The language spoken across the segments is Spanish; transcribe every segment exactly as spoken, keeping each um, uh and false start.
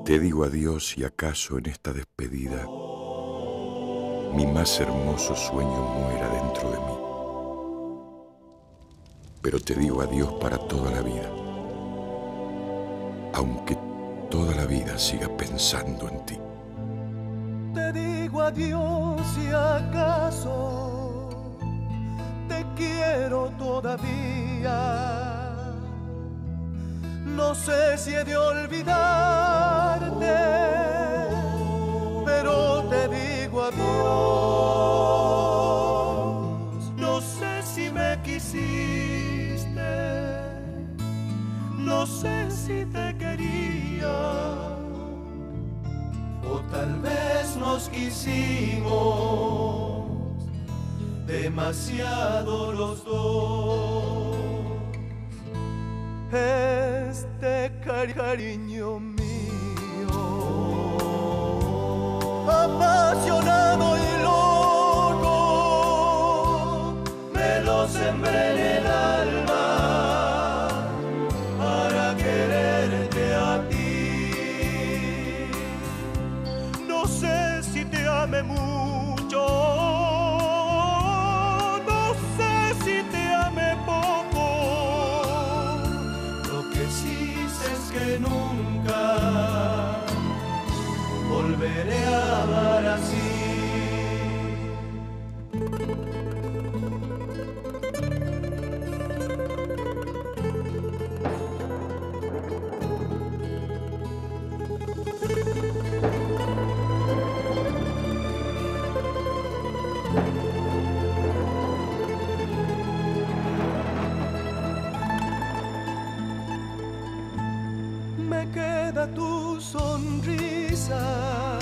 Te digo adiós y acaso en esta despedida mi más hermoso sueño muera dentro de mí. Pero te digo adiós para toda la vida, aunque toda la vida siga pensando en ti. Te digo adiós y acaso te quiero todavía. No sé si he de olvidarte, pero te digo adiós. No sé si me quisiste, no sé si te quería, o tal vez nos quisimos demasiado los dos. Este cariño mío, apasionado y loco, me lo sembré en el alma para quererte a ti. No sé si te amé mucho, no sé si te amé poco. Lo que sí sé es que nunca volveré a amar así. Me queda tu sonrisa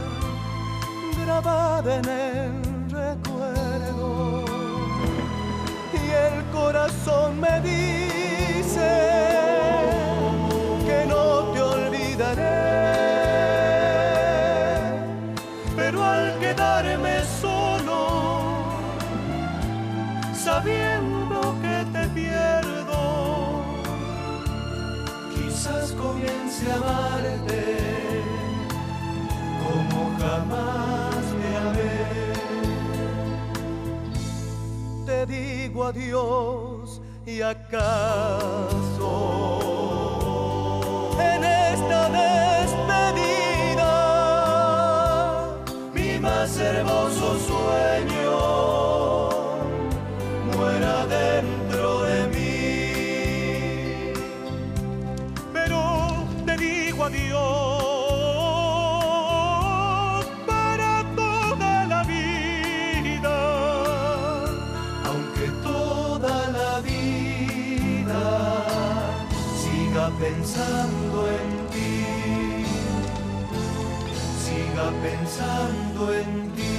grabada en el recuerdo, y el corazón me dice que no te olvidaré. Pero al quedarme solo, sabiendo que te pierdo, quizás comience a amarte como jamás te amé. Te digo adiós y acaso en esta despedida mi más hermoso sueño muera dentro de mí. Pero te digo adiós para toda la vida, aunque toda la vida siga pensando en ti, siga pensando en ti.